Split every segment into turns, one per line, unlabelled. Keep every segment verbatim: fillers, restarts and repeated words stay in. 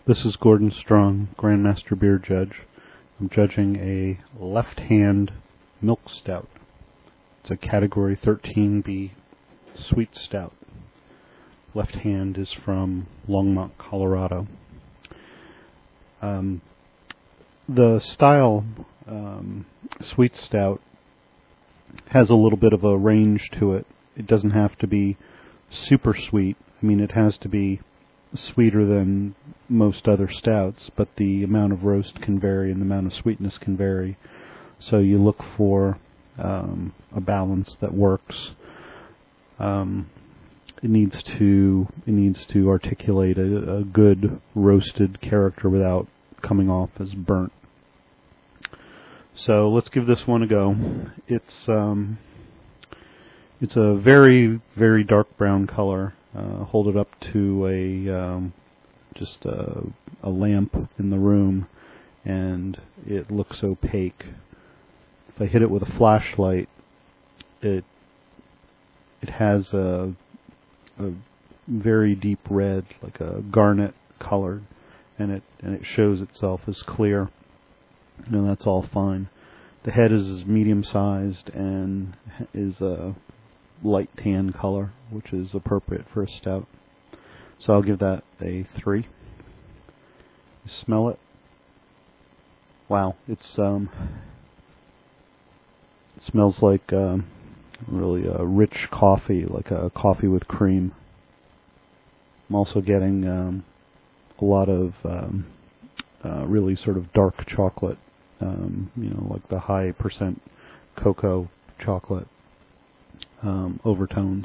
This is Gordon Strong, Grandmaster Beer Judge. I'm judging a left-hand milk stout. It's a Category thirteen B sweet stout. Left hand is from Longmont, Colorado. Um, the style um, sweet stout has a little bit of a range to it. It doesn't have to be super sweet. I mean, it has to be sweeter than most other stouts, but the amount of roast can vary and the amount of sweetness can vary. So you look for um, a balance that works. Um, it needs to it needs to articulate a, a good roasted character without coming off as burnt. So let's give this one a go. It's um, it's a very very dark brown color. Uh, hold it up to a um, just a, a lamp in the room, and it looks opaque. If I hit it with a flashlight, it it has a, a very deep red, like a garnet color, and it and it shows itself as clear. And that's all fine. The head is medium sized and is a light tan color, which is appropriate for a stout. So I'll give that a three. You smell it. Wow, it's um, it smells like um, really a rich coffee, like a coffee with cream. I'm also getting um, a lot of um, uh, really sort of dark chocolate, um, you know, like the high percent cocoa chocolate. Um, overtones.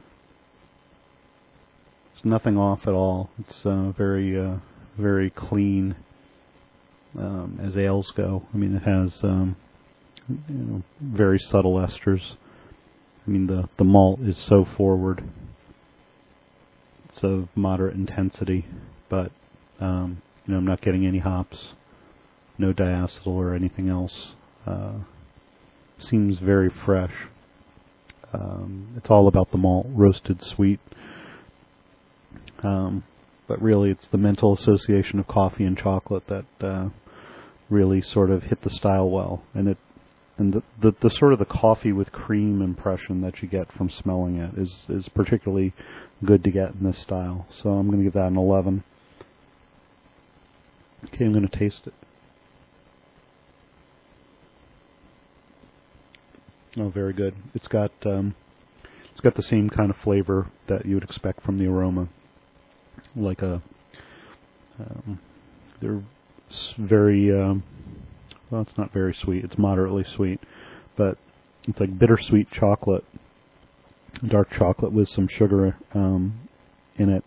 There's nothing off at all. It's uh, very, uh, very clean um, as ales go. I mean, it has um, you know, very subtle esters. I mean, the the malt is so forward. It's of moderate intensity, but um, you know, I'm not getting any hops, no diacetyl or anything else. Uh, seems very fresh. Um, it's all about the malt, roasted, sweet. Um, but really, it's the mental association of coffee and chocolate that uh, really sort of hit the style well. And it, and the, the, the sort of the coffee with cream impression that you get from smelling it is is particularly good to get in this style. So I'm going to give that an eleven. Okay, I'm going to taste it. Oh, very good. It's got um, it's got the same kind of flavor that you would expect from the aroma, like a um, they're very um, well. It's not very sweet. It's moderately sweet, but it's like bittersweet chocolate, dark chocolate with some sugar um, in it.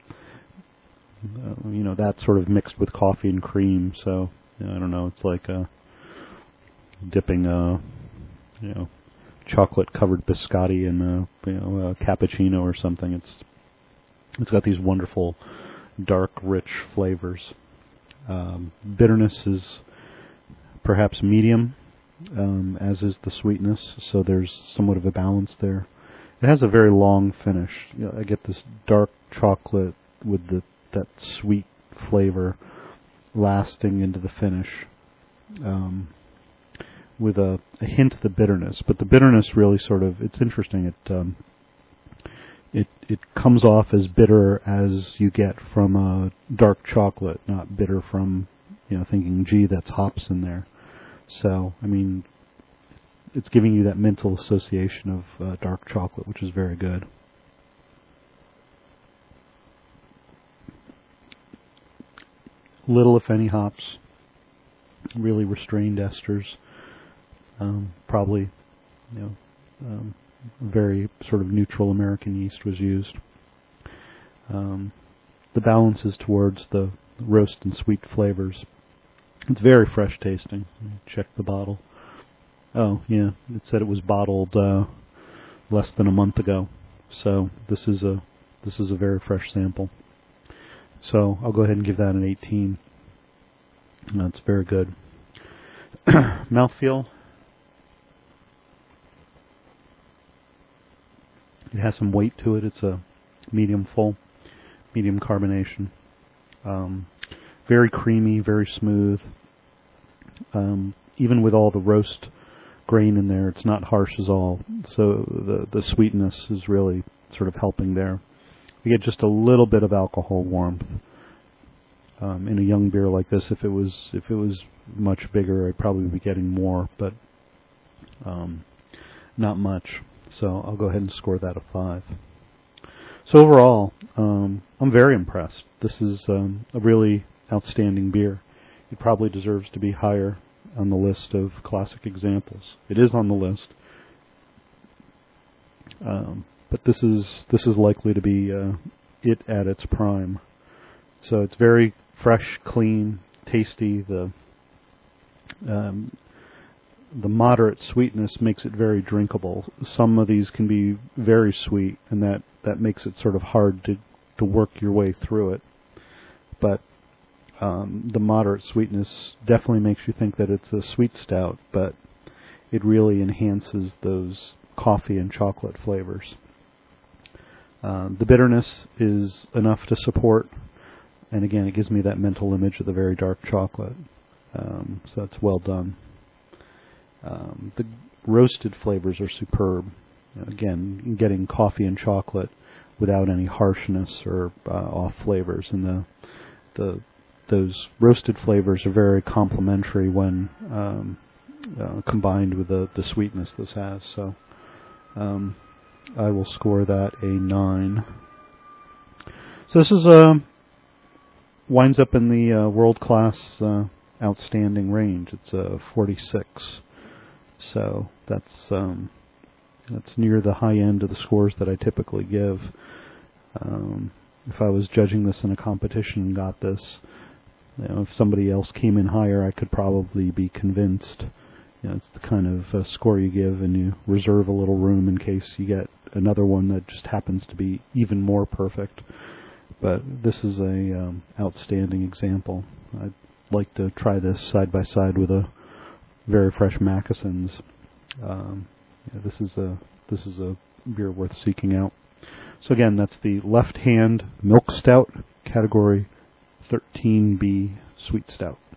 Uh, you know, that sort of mixed with coffee and cream. So you know, I don't know. It's like a dipping a you know, chocolate-covered biscotti in a, you know, a cappuccino or something. It's it's got these wonderful, dark, rich flavors. Um, bitterness is perhaps medium, um, as is the sweetness. So there's somewhat of a balance there. It has a very long finish. You know, I get this dark chocolate with the that sweet flavor lasting into the finish. Um, with a, a hint of the bitterness, but the bitterness really sort of, it's interesting, it um, it it comes off as bitter as you get from a dark chocolate, not bitter from, you know, thinking, gee, that's hops in there. So, I mean, it's giving you that mental association of uh, dark chocolate, which is very good. Little, if any, hops, really restrained esters. Um, probably, you know, um, very sort of neutral American yeast was used. Um, the balance is towards the roast and sweet flavors. It's very fresh tasting. Check the bottle. Oh, yeah, it said it was bottled uh, less than a month ago. So this is a this is a very fresh sample. So I'll go ahead and give that an eighteen. That's very good. Mouthfeel. It has some weight to it. It's a medium full, medium carbonation. Um, very creamy, very smooth. Um, even with all the roast grain in there, it's not harsh at all. So the the sweetness is really sort of helping there. You get just a little bit of alcohol warmth um, in a young beer like this. If it was if it was much bigger, I'd probably be getting more, but um, not much. So I'll go ahead and score that a five. So overall, um, I'm very impressed. This is um, a really outstanding beer. It probably deserves to be higher on the list of classic examples. It is on the list, um, but this is this is likely to be uh, it at its prime. So it's very fresh, clean, tasty. The um, the moderate sweetness makes it very drinkable. Some of these can be very sweet, and that, that makes it sort of hard to, to work your way through it. But um, the moderate sweetness definitely makes you think that it's a sweet stout, but it really enhances those coffee and chocolate flavors. Uh, the bitterness is enough to support, and again, it gives me that mental image of the very dark chocolate. Um, so that's well done. Um, the roasted flavors are superb. You know, again, getting coffee and chocolate without any harshness or uh, off flavors, and the the those roasted flavors are very complementary when um, uh, combined with the the sweetness this has. So um, I will score that a nine. So this is a winds up in the uh, world class uh, outstanding range. It's a forty-six. So that's um, that's near the high end of the scores that I typically give. Um, if I was judging this in a competition and got this, you know, if somebody else came in higher, I could probably be convinced. You know, it's the kind of uh, score you give, and you reserve a little room in case you get another one that just happens to be even more perfect. But this is a um, outstanding example. I'd like to try this side by side with a very fresh Mackesons. Um, yeah, this is a this is a beer worth seeking out. So again, that's the Left Hand Milk Stout, category thirteen B Sweet Stout.